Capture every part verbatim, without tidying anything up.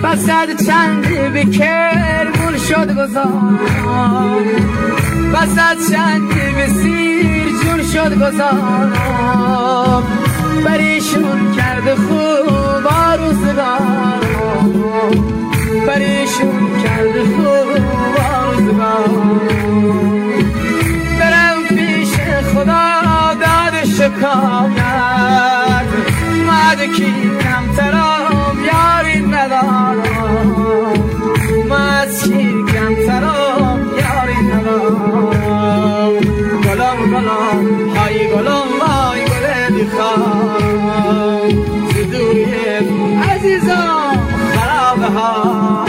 وسط چندی بکرمون شد گذارم وسط چندی بسیر جون شد گذارم بریشون کرده خوب آروزگارم بریشون کرده خوب آروزگارم برم پیش خدا داد شکایت مد کی کمترم یاری ندارم مد کی کمترم یاری ندارم گلم گلم های گلم وای گل میخوام ز دوری عزیزم خرابه ها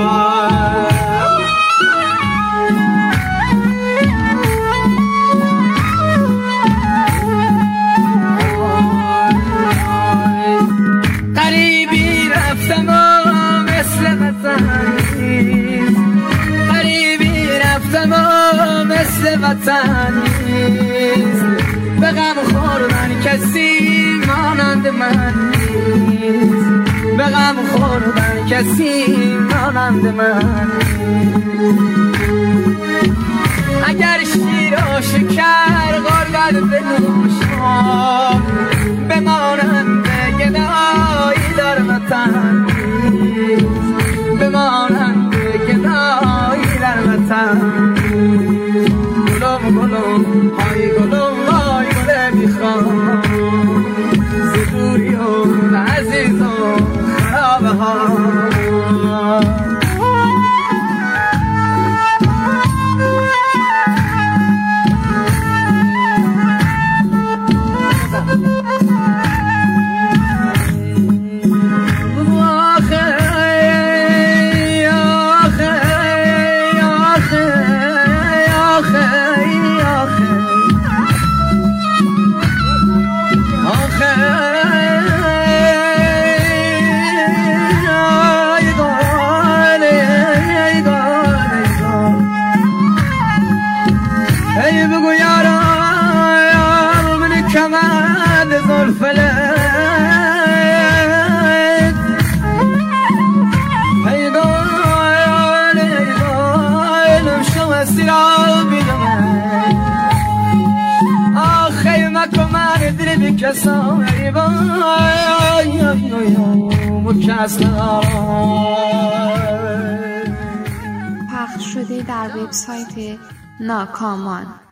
قریبی رفتم و مثل وطن نیست قریبی رفتم و مثل وطن نیست به غم خوردن کسی مانند من نیست به غم خوردن کسی مانند من اگر شیر و شکر غربت بنوشم بمانند گدایی در وطن بمانند گدایی در وطن گلم گلم های گلم وای گله میخوام ز دوری و عزیز و خرابه ها ای بگو یارا یارو من کمند زلفلت ای گل ای گل شما سیرا بیدم آخی مکو من دل بکسام ای بای مکس ندارم پخش شده در وبسایت ناکامان.